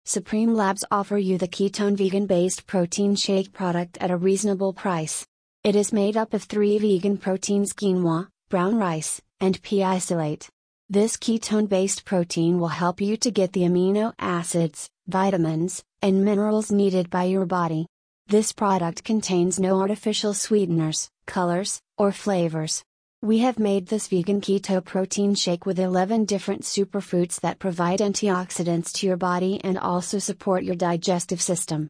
Supreme Labs offer you the ketone vegan-based protein shake product at a reasonable price. It is made up of 3 vegan proteins: quinoa, brown rice, and pea isolate. This ketone-based protein will help you to get the amino acids, vitamins, and minerals needed by your body. This product contains no artificial sweeteners, colors, or flavors. We have made this vegan keto protein shake with 11 different superfruits that provide antioxidants to your body and also support your digestive system.